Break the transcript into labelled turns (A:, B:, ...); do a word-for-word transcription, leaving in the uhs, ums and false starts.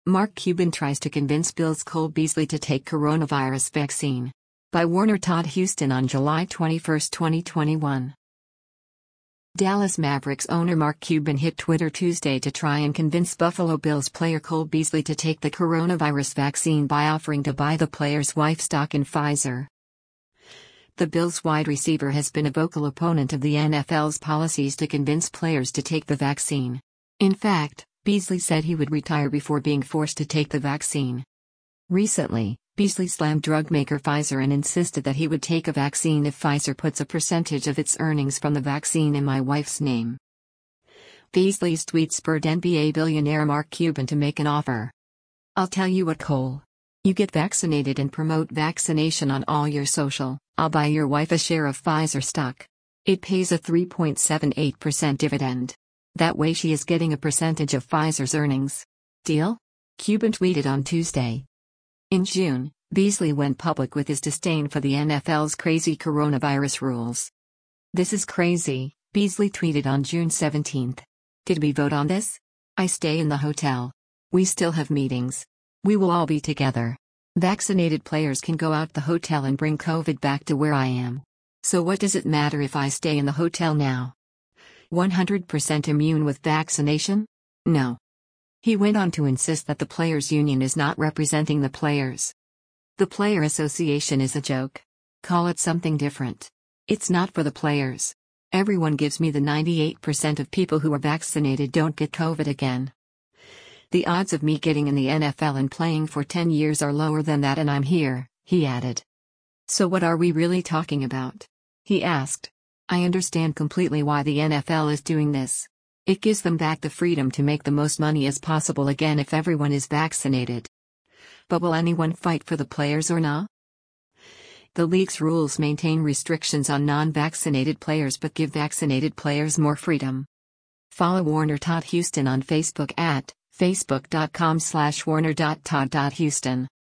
A: Mark Cuban tries to convince Bills Cole Beasley to take coronavirus vaccine. By Warner Todd Houston on July twenty-first, twenty twenty-one. Dallas Mavericks owner Mark Cuban hit Twitter Tuesday to try and convince Buffalo Bills player Cole Beasley to take the coronavirus vaccine by offering to buy the player's wife stock in Pfizer. The Bills wide receiver has been a vocal opponent of the N F L's policies to convince players to take the vaccine. In fact, Beasley said he would retire before being forced to take the vaccine. Recently, Beasley slammed drug maker Pfizer and insisted that he would take a vaccine if Pfizer puts a percentage of its earnings from the vaccine in my wife's name. Beasley's tweet spurred N B A billionaire Mark Cuban to make an offer. "I'll tell you what, Cole. You get vaccinated and promote vaccination on all your social, I'll buy your wife a share of Pfizer stock. It pays a three point seven eight percent dividend. That way she is getting a percentage of Pfizer's earnings. Deal?" Cuban tweeted on Tuesday. In June, Beasley went public with his disdain for the N F L's crazy coronavirus rules. "This is crazy," Beasley tweeted on June seventeenth. "Did we vote on this? I stay in the hotel. We still have meetings. We will all be together. Vaccinated players can go out the hotel and bring COVID back to where I am. So what does it matter if I stay in the hotel now? one hundred percent immune with vaccination? No." He went on to insist that the players' union is not representing the players. "The Player Association is a joke. Call it something different. It's not for the players. Everyone gives me the ninety-eight percent of people who are vaccinated don't get COVID again. The odds of me getting in the N F L and playing for ten years are lower than that, and I'm here," he added. "So what are we really talking about?" he asked. "I understand completely why the N F L is doing this. It gives them back the freedom to make the most money as possible again if everyone is vaccinated. But will anyone fight for the players or not? The league's rules maintain restrictions on non-vaccinated players but give vaccinated players more freedom." Follow Warner Todd Houston on Facebook at facebook dot com slash warner dot todd dot houston.